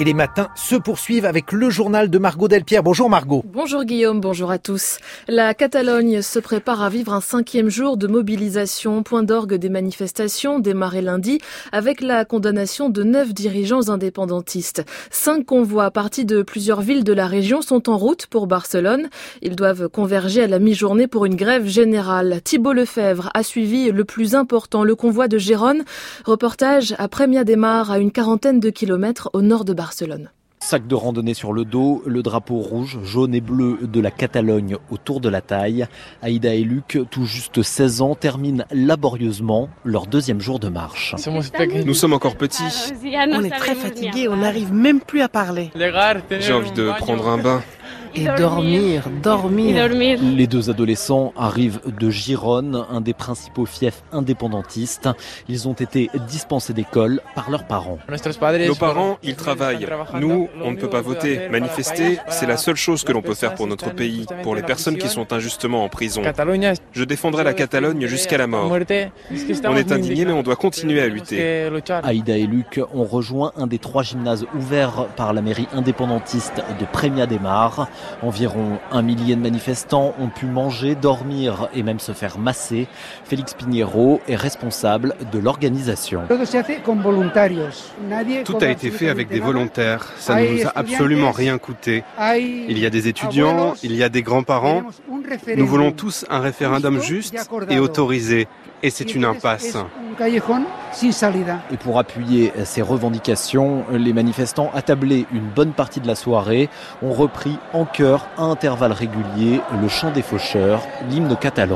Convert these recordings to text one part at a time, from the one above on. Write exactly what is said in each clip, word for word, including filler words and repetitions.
Et les matins se poursuivent avec le journal de Margot Delpierre. Bonjour Margot. Bonjour Guillaume, bonjour à tous. La Catalogne se prépare à vivre un cinquième jour de mobilisation. Point d'orgue des manifestations démarré lundi avec la condamnation de neuf dirigeants indépendantistes. Cinq convois partis de plusieurs villes de la région sont en route pour Barcelone. Ils doivent converger à la mi-journée pour une grève générale. Thibault Lefebvre a suivi le plus important, le convoi de Gérone. Reportage à Premià de Mar, à une quarantaine de kilomètres au nord de Barcelone. Barcelone. Sac de randonnée sur le dos, le drapeau rouge, jaune et bleu de la Catalogne autour de la taille. Aïda et Luc, tout juste seize ans, terminent laborieusement leur deuxième jour de marche. Nous sommes encore petits. On est très fatigués, on n'arrive même plus à parler. J'ai envie de prendre un bain. Et dormir, dormir. Les deux adolescents arrivent de Gérone, un des principaux fiefs indépendantistes. Ils ont été dispensés d'école par leurs parents. Nos parents, ils travaillent. Nous, on ne peut pas voter. Manifester, c'est la seule chose que l'on peut faire pour notre pays, pour les personnes qui sont injustement en prison. Je défendrai la Catalogne jusqu'à la mort. On est indignés, mais on doit continuer à lutter. Aïda et Luc ont rejoint un des trois gymnases ouverts par la mairie indépendantiste de Premià de Mar. Environ un millier de manifestants ont pu manger, dormir et même se faire masser. Félix Pinheiro est responsable de l'organisation. Tout a été fait avec des volontaires. Ça ne nous a absolument rien coûté. Il y a des étudiants, il y a des grands-parents. Nous voulons tous un référendum juste et autorisé. Et c'est une impasse. Et pour appuyer ces revendications, les manifestants attablés une bonne partie de la soirée ont repris en chœur à intervalles réguliers le chant des faucheurs, l'hymne catalan.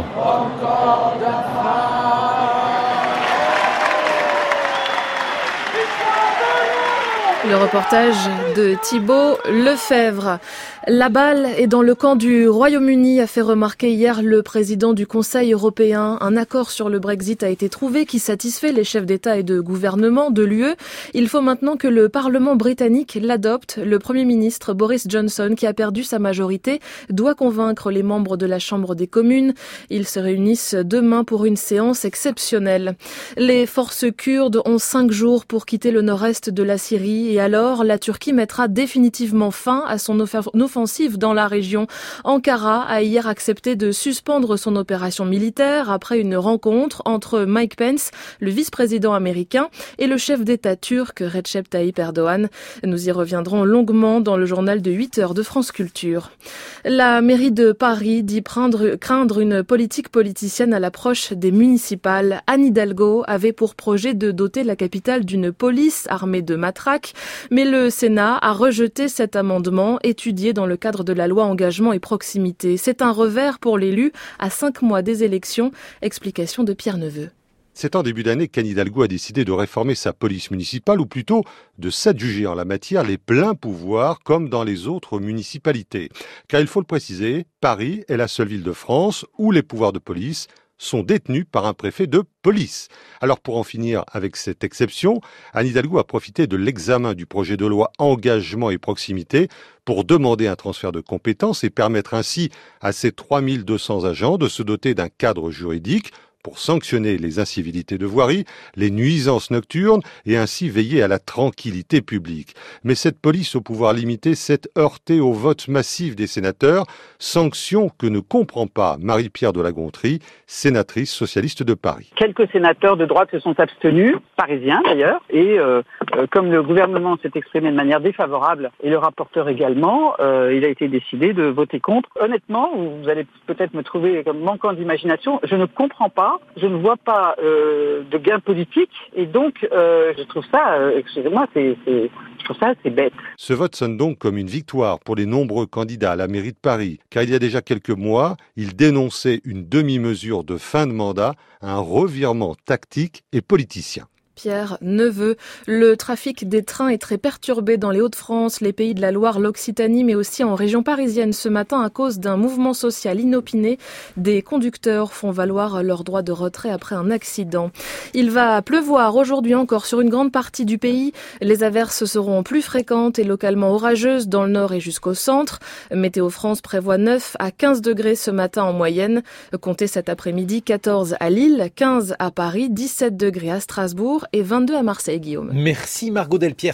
Le reportage de Thibault Lefebvre. La balle est dans le camp du Royaume-Uni, a fait remarquer hier le président du Conseil européen. Un accord sur le Brexit a été trouvé qui satisfait les chefs d'État et de gouvernement de l'U E. Il faut maintenant que le Parlement britannique l'adopte. Le Premier ministre Boris Johnson, qui a perdu sa majorité, doit convaincre les membres de la Chambre des communes. Ils se réunissent demain pour une séance exceptionnelle. Les forces kurdes ont cinq jours pour quitter le nord-est de la Syrie. Et alors, la Turquie mettra définitivement fin à son offensive dans la région. Ankara a hier accepté de suspendre son opération militaire après une rencontre entre Mike Pence, le vice-président américain, et le chef d'État turc Recep Tayyip Erdogan. Nous y reviendrons longuement dans le journal de huit heures de France Culture. La mairie de Paris dit craindre, craindre une politique politicienne à l'approche des municipales. Anne Hidalgo avait pour projet de doter la capitale d'une police armée de matraques. Mais le Sénat a rejeté cet amendement étudié dans le cadre de la loi Engagement et Proximité. C'est un revers pour l'élu à cinq mois des élections. Explication de Pierre Neveu. C'est en début d'année qu'Anne Hidalgo a décidé de réformer sa police municipale, ou plutôt de s'adjuger en la matière les pleins pouvoirs comme dans les autres municipalités. Car il faut le préciser, Paris est la seule ville de France où les pouvoirs de police sont détenus par un préfet de police. Alors pour en finir avec cette exception, Anne Hidalgo a profité de l'examen du projet de loi Engagement et Proximité pour demander un transfert de compétences et permettre ainsi à ces trois mille deux cents agents de se doter d'un cadre juridique pour sanctionner les incivilités de voirie, les nuisances nocturnes et ainsi veiller à la tranquillité publique. Mais cette police au pouvoir limité s'est heurtée au vote massif des sénateurs, sanction que ne comprend pas Marie-Pierre de la Gontrie, sénatrice socialiste de Paris. Quelques sénateurs de droite se sont abstenus, parisiens d'ailleurs, et euh, euh, comme le gouvernement s'est exprimé de manière défavorable, et le rapporteur également, euh, il a été décidé de voter contre. Honnêtement, vous allez peut-être me trouver comme manquant d'imagination, je ne comprends pas. Je ne vois pas euh, de gain politique et donc euh, je trouve ça, euh, excusez-moi, c'est, c'est, je trouve ça c'est bête. Ce vote sonne donc comme une victoire pour les nombreux candidats à la mairie de Paris, car il y a déjà quelques mois, ils dénonçaient une demi-mesure de fin de mandat, un revirement tactique et politicien. Pierre Neveu. Le trafic des trains est très perturbé dans les Hauts-de-France, les Pays de la Loire, l'Occitanie, mais aussi en région parisienne ce matin à cause d'un mouvement social inopiné. Des conducteurs font valoir leur droit de retrait après un accident. Il va pleuvoir aujourd'hui encore sur une grande partie du pays. Les averses seront plus fréquentes et localement orageuses dans le nord et jusqu'au centre. Météo France prévoit neuf à quinze degrés ce matin en moyenne. Comptez cet après-midi quatorze à Lille, quinze à Paris, dix-sept degrés à Strasbourg et vingt-deux à Marseille, Guillaume. Merci Margot Delpierre.